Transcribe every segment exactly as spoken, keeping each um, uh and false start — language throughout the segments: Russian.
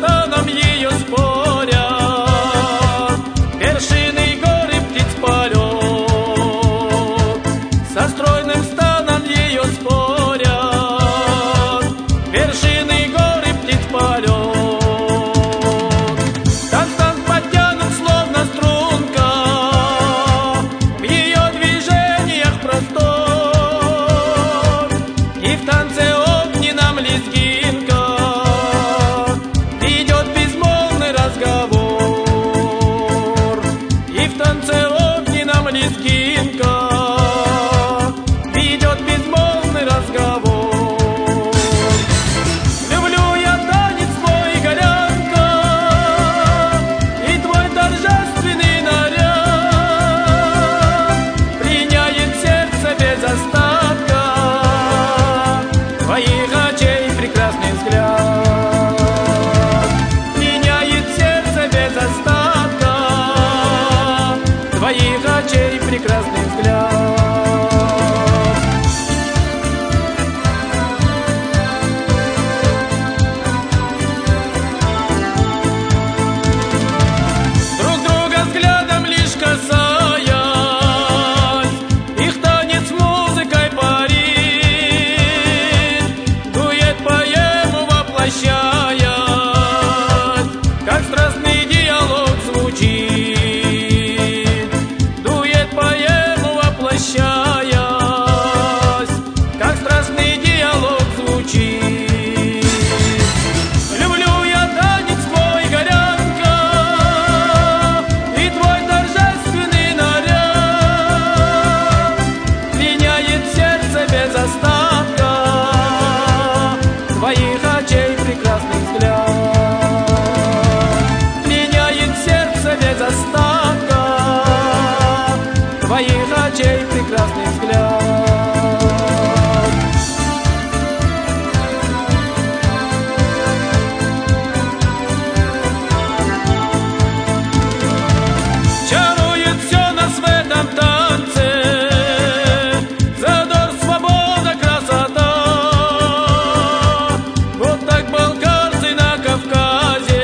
станом ее спорят, вершины горы птиц полет. Со стройным станом ее спорят, вершины горы птиц полет. Там стан подтянут, словно струнка, в ее движениях простор, и в танце огненном лезгинка ведет безмолвный разговор. И в танце огненном лезгинка ведет безмолвный разговор. Люблю я танец твой, горянка, и твой торжественный наряд пленяет сердце без остатка твоих очей прекрасный взгляд. Пленяет сердце без остатка твоих очей прекрасный взгляд. Друг друга взглядом лишь касаясь, их танец музыкой парит, дуэт поэму воплощаясь, как страстный диалог звучит. Дуэт поэму воплощаясь, как страстный диалог звучит. Люблю я танец твой, горянка, и твой торжественный наряд пленяет сердце без остатка твоих очей прекрасный взгляд. Пленяет сердце без остатка твоих очей прекрасный взгляд. Чарует все нас в этом танце, задор, свобода, красота. Вот так балкарцы на Кавказе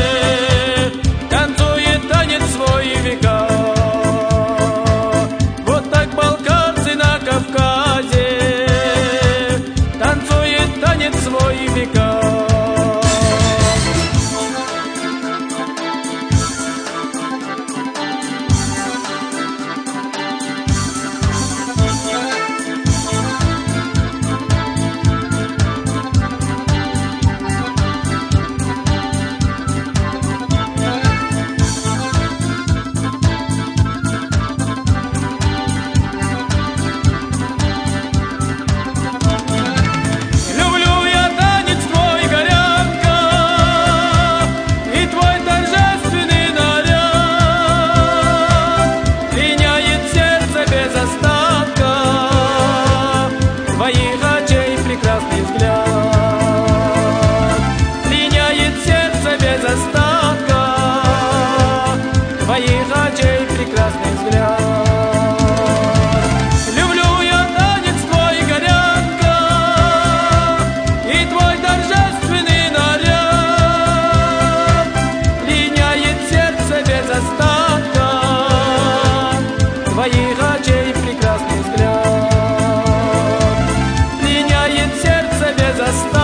танцует танец свой века. Вот так балкарцы на Кавказе танцует танец свой века. Люблю я танец твой, горянка, и твой торжественный наряд пленяет сердце без остатка твоих очей прекрасный взгляд. Пленяет сердце без остатка твоих очей прекрасный взгляд. Люблю я танец твой, горянка, и твой торжественный наряд пленяет сердце без остатка твоих очей прекрасный взгляд. Пленяет сердце без остатка